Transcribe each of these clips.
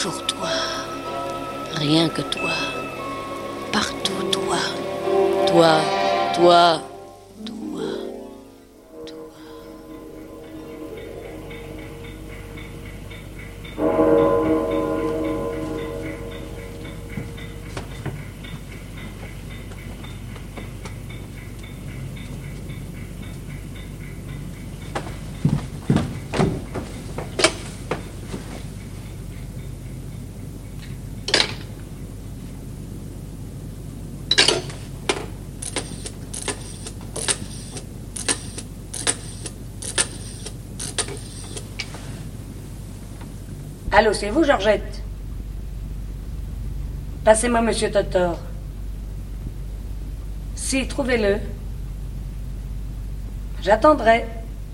Toujours toi. Rien que toi. Partout toi. Toi, toi, toi, toi. Allô, c'est vous, Georgette? Passez-moi Monsieur Totor. Si, trouvez-le. J'attendrai.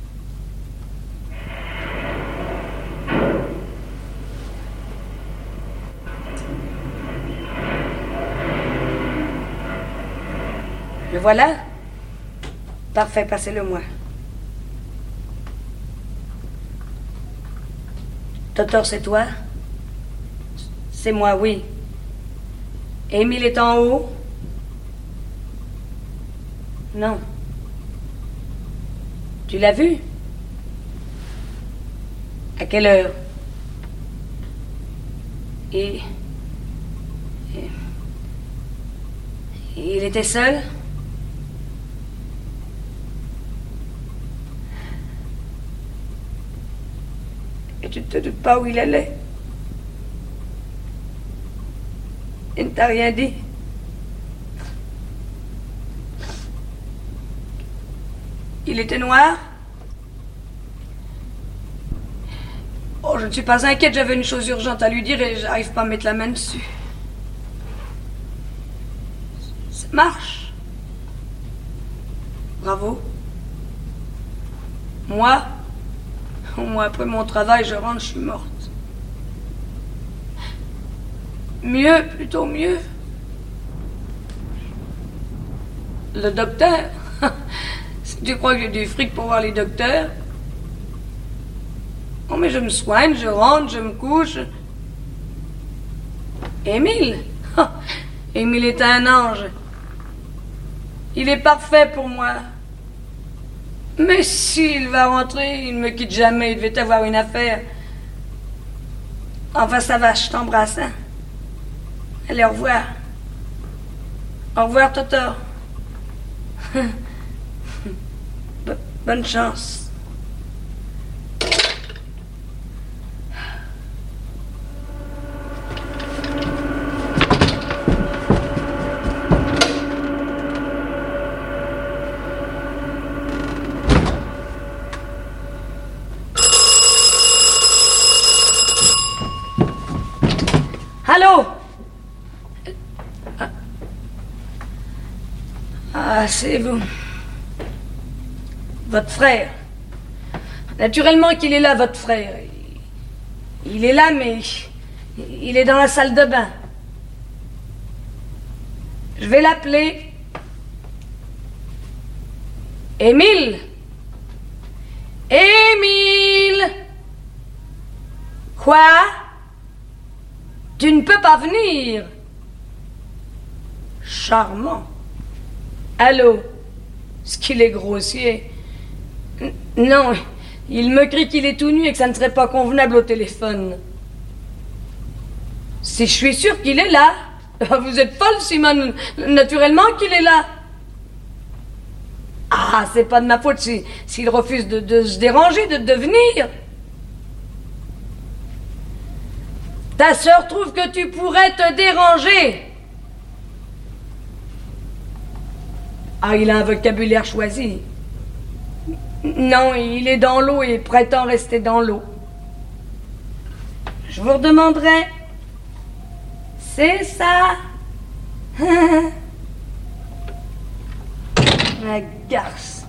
Le voilà? Parfait, passez-le-moi. Totor, c'est toi? C'est moi, oui. Émile est en haut? Non. Tu l'as vu? À quelle heure? Et... Il était seul? Et tu ne te doutes pas où il allait? Il ne t'a rien dit? Il était noir? Oh, je ne suis pas inquiète, j'avais une chose urgente à lui dire et j'arrive pas à mettre la main dessus. Ça marche. Bravo. Moi, après mon travail, je rentre, je suis morte. Mieux, plutôt mieux. Le docteur? Si tu crois que j'ai du fric pour voir les docteurs? Oh, mais je me soigne, je rentre, je me couche. Émile? Émile est un ange. Il est parfait pour moi. Mais s'il va rentrer, il ne me quitte jamais, il devait avoir une affaire. Enfin, ça va, je t'embrasse, hein. Allez, au revoir. Au revoir, Totor. Bonne chance. Allô? Ah, c'est vous. Votre frère. Naturellement qu'il est là, votre frère. Il est là, mais il est dans la salle de bain. Je vais l'appeler. Émile? Émile? Quoi? Tu ne peux pas venir. Charmant. Allô? Ce qu'il est grossier. Non, il me crie qu'il est tout nu et que ça ne serait pas convenable au téléphone. Si je suis sûre qu'il est là. Vous êtes folle, Simone. Naturellement qu'il est là. Ah, c'est pas de ma faute s'il refuse de se déranger, de venir. Ta sœur trouve que tu pourrais te déranger. Ah, il a un vocabulaire choisi. Non, il est dans l'eau et prétend rester dans l'eau. Je vous redemanderai. C'est ça. La garce.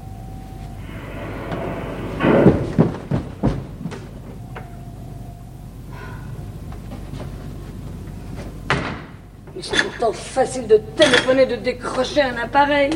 Mais c'est pourtant facile de téléphoner, de décrocher un appareil.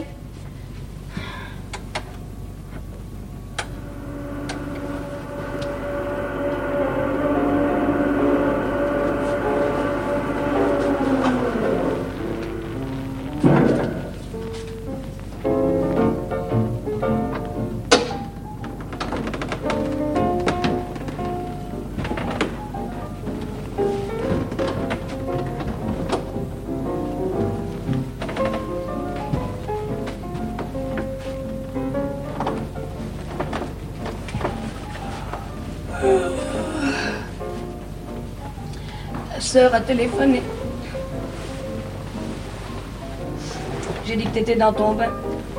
sœur a téléphoné. J'ai dit que t'étais dans ton bain.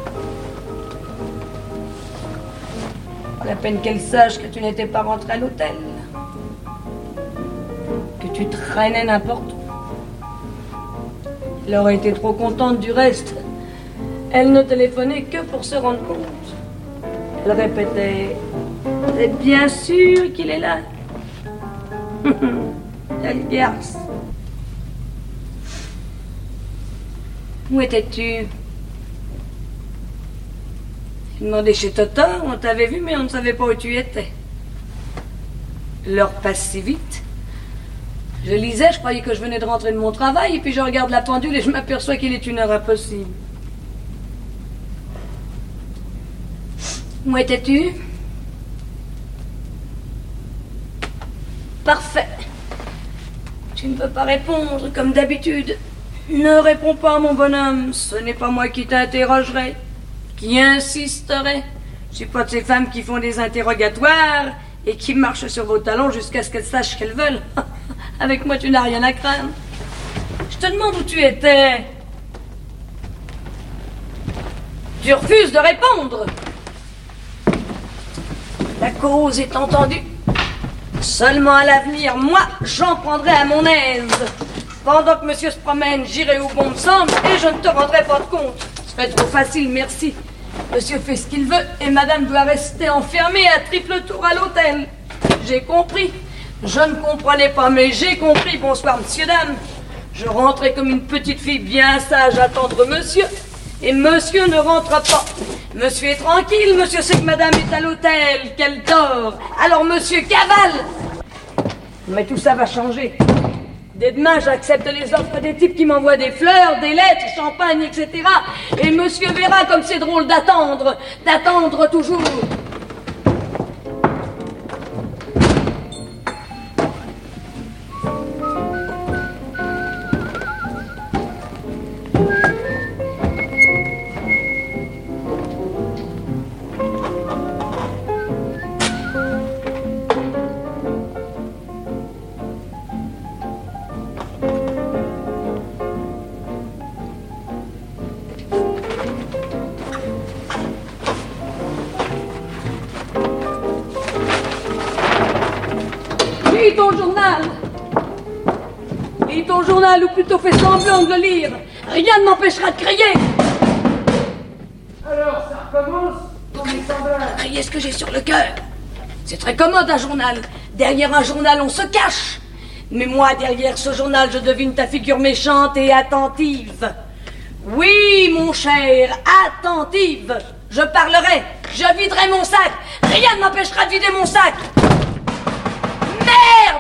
Pas la peine qu'elle sache que tu n'étais pas rentré à l'hôtel. Que tu traînais n'importe où. Elle aurait été trop contente du reste. Elle ne téléphonait que pour se rendre compte. Elle répétait « C'est bien sûr qu'il est là. » Elle garce. Où étais-tu? J'ai demandé chez Toto, on t'avait vu, mais on ne savait pas où tu étais. L'heure passe si vite. Je lisais, je croyais que je venais de rentrer de mon travail, et puis je regarde la pendule et je m'aperçois qu'il est une heure impossible. Où étais-tu? Parfait. Tu ne peux pas répondre, comme d'habitude. Ne réponds pas, mon bonhomme. Ce n'est pas moi qui t'interrogerai, qui insisterai. Je suis pas de ces femmes qui font des interrogatoires et qui marchent sur vos talons jusqu'à ce qu'elles sachent ce qu'elles veulent. Avec moi, tu n'as rien à craindre. Je te demande où tu étais. Tu refuses de répondre. La cause est entendue. Seulement à l'avenir, moi, j'en prendrai à mon aise. Pendant que monsieur se promène, j'irai où bon me semble et je ne te rendrai pas de compte. Ce serait trop facile, merci. Monsieur fait ce qu'il veut et madame doit rester enfermée à triple tour à l'hôtel. J'ai compris. Je ne comprenais pas, mais j'ai compris. Bonsoir, monsieur, dame. Je rentrais comme une petite fille bien sage attendre monsieur. Et monsieur ne rentre pas. Monsieur est tranquille, monsieur sait que madame est à l'hôtel, qu'elle dort. Alors monsieur cavale. Mais tout ça va changer. Dès demain, j'accepte les offres des types qui m'envoient des fleurs, des lettres, champagne, etc. Et monsieur verra comme c'est drôle d'attendre toujours. Lis ton journal, ou plutôt fais semblant de le lire. Rien ne m'empêchera de crier. Alors, ça recommence, mon semblable. Crier ce que j'ai sur le cœur. C'est très commode, un journal. Derrière un journal, on se cache. Mais moi, derrière ce journal, je devine ta figure méchante et attentive. Oui, mon cher, attentive. Je parlerai, je viderai mon sac. Rien ne m'empêchera de vider mon sac. Merde!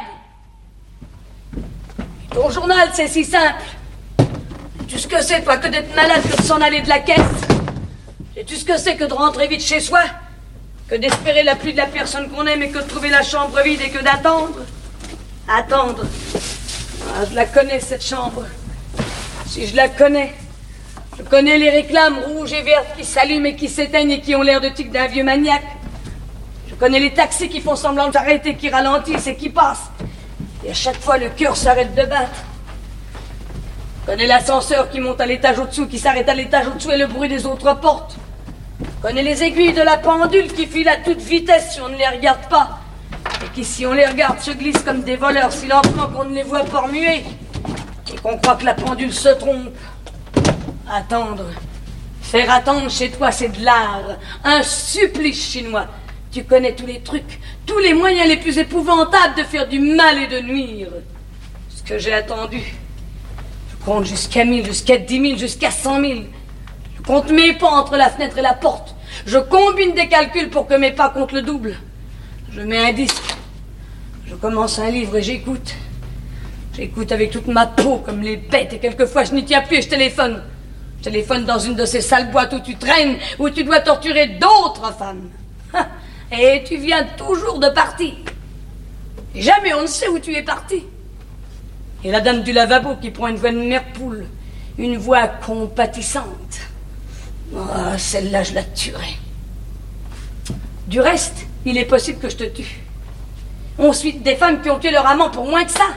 Ton journal, c'est si simple. Sais-tu ce que c'est, toi, que d'être malade, que de s'en aller de la caisse? Sais-tu ce que c'est que de rentrer vite chez soi? Que d'espérer la pluie de la personne qu'on aime et que de trouver la chambre vide et que d'attendre? Attendre. Ah, je la connais, cette chambre. Si je la connais. Je connais les réclames rouges et vertes qui s'allument et qui s'éteignent et qui ont l'air de tic d'un vieux maniaque. Je connais les taxis qui font semblant de s'arrêter, qui ralentissent et qui passent. Et à chaque fois, le cœur s'arrête de battre. Je connais l'ascenseur qui monte à l'étage au-dessous, qui s'arrête à l'étage au-dessous et le bruit des autres portes. Je connais les aiguilles de la pendule qui filent à toute vitesse si on ne les regarde pas. Et qui, si on les regarde, se glissent comme des voleurs si lentement qu'on ne les voit pas remuer. Et qu'on croit que la pendule se trompe. Attendre. Faire attendre chez toi, c'est de l'art. Un supplice chinois. Tu connais tous les trucs, tous les moyens les plus épouvantables de faire du mal et de nuire. Ce que j'ai attendu. Je compte jusqu'à 1000, jusqu'à 10 000, jusqu'à 100 000. Je compte mes pas entre la fenêtre et la porte. Je combine des calculs pour que mes pas comptent le double. Je mets un disque. Je commence un livre et j'écoute. J'écoute avec toute ma peau comme les bêtes et quelquefois je n'y tiens plus et je téléphone. Je téléphone dans une de ces sales boîtes où tu traînes, où tu dois torturer d'autres femmes. Et tu viens toujours de partir. Et jamais on ne sait où tu es parti. Et la dame du lavabo qui prend une voix de mère poule, une voix compatissante. Oh, celle-là, je la tuerai. Du reste, il est possible que je te tue. On suit des femmes qui ont tué leur amant pour moins que ça.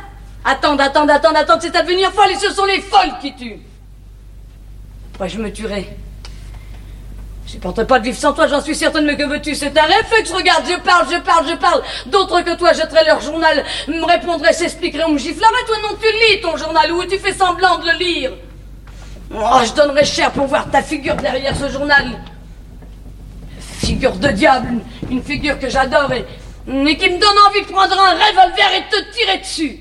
Attendre, c'est à devenir folle, et ce sont les folles qui tuent. Après, je me tuerai. Je supporte pas de vivre sans toi, j'en suis certaine, mais que veux-tu? C'est un réflexe, regarde, je parle. D'autres que toi jetteraient leur journal, me répondraient, s'expliqueraient, on me giflerait. Toi non, tu lis ton journal, ou tu fais semblant de le lire. Oh, je donnerais cher pour voir ta figure derrière ce journal. Figure de diable, une figure que j'adore et qui me donne envie de prendre un revolver et de te tirer dessus.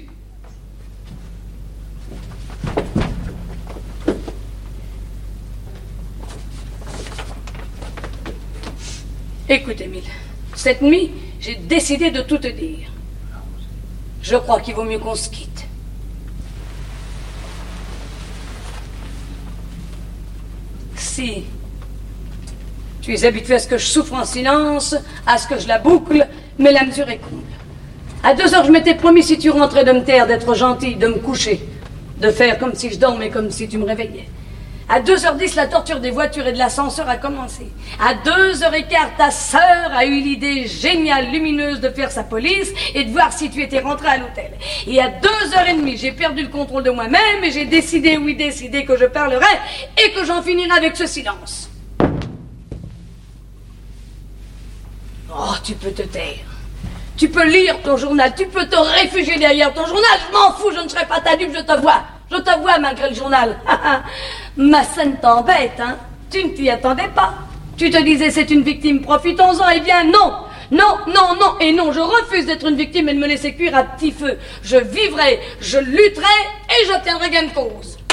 Écoute, Émile, cette nuit, j'ai décidé de tout te dire. Je crois qu'il vaut mieux qu'on se quitte. Si tu es habitué à ce que je souffre en silence, à ce que je la boucle, mais la mesure est comble. À 2 heures, je m'étais promis, si tu rentrais, de me taire, d'être gentil, de me coucher, de faire comme si je dormais, comme si tu me réveillais. À 2h10, la torture des voitures et de l'ascenseur a commencé. À 2h15, ta sœur a eu l'idée géniale, lumineuse de faire sa police et de voir si tu étais rentré à l'hôtel. Et à 2h30, j'ai perdu le contrôle de moi-même et j'ai décidé, que je parlerai et que j'en finirai avec ce silence. Oh, tu peux te taire. Tu peux lire ton journal, tu peux te réfugier derrière ton journal. Je m'en fous, je ne serai pas ta dupe, je te vois. Je te vois malgré le journal. Ma scène t'embête, hein? Tu ne t'y attendais pas. Tu te disais c'est une victime, profitons-en. Eh bien non. Et non, je refuse d'être une victime et de me laisser cuire à petit feu. Je vivrai, je lutterai et j'obtiendrai gain de cause.